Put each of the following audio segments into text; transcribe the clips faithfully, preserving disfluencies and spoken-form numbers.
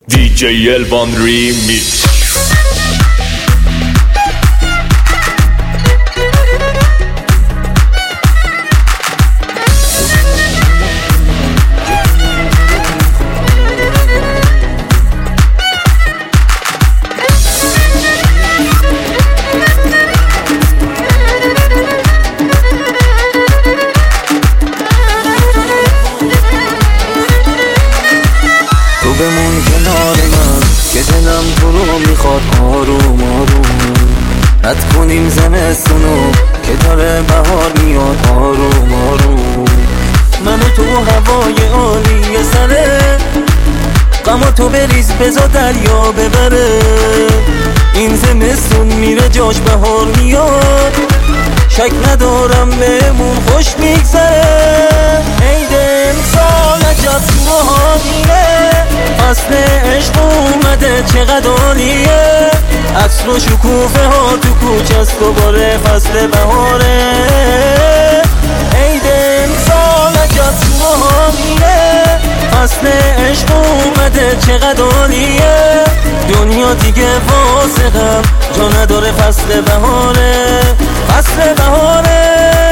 دی جی الوان ریمیکس. بمون کنار من که دلم تو رو میخواد آروم آروم. رد کنیم زمستونو که داره بهار میاد آروم آروم. من و تو هوای عالی سره، غم تو بریز بزا دریا ببره. این زمستون میره جاش بهار میاد، شک ندارم بهمون خوش میگذره. ای دل سال عجب تو ها میره، فصل عشق اومده چقدر عالیه. عطر و شکوفه ها تو کوچه است دوباره فصل بهاره. ای دل سال عجب تو ها میره، فصل عشق اومده چقدر عالیه. دنیا دیگه واسه غم جا نداره، فصل بهاره فصل بهاره.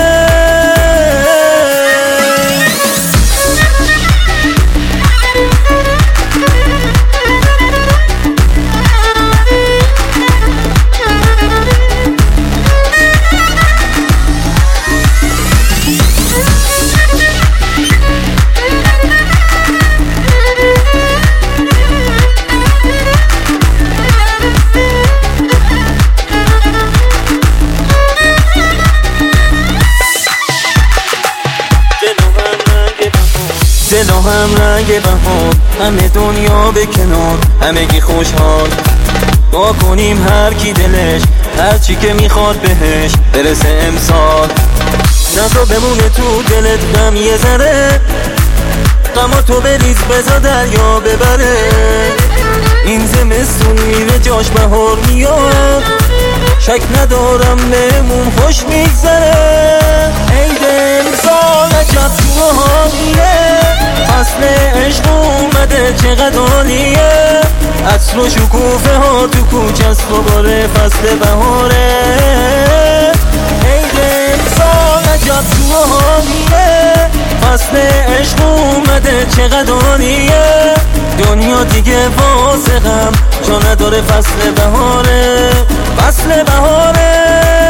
دل و هم رنگ بهار، همه دنیا به کنار، همگی خوشحال. دعا کنیم هر کی دلش هر چی که میخواد بهش برسه امسال. نزا بمونه تو دلت غم یه ذره، غم تو بریز بزا دریا ببره. این زمستون میره جاش بهار میاد، شک ندارم بهمون خوش میگذره. ای دل سال عجب تو ها میره، فصل عشق اومده چقدر عالیه. عطر و شکوفه ها تو کوچه است دوباره فصل بهاره. ای دل سال عجب تو ها میره، فصل عشق اومده چقدر عالیه. دنیا دیگه واسه غم جا نداره، فصل بهاره فصل بهاره.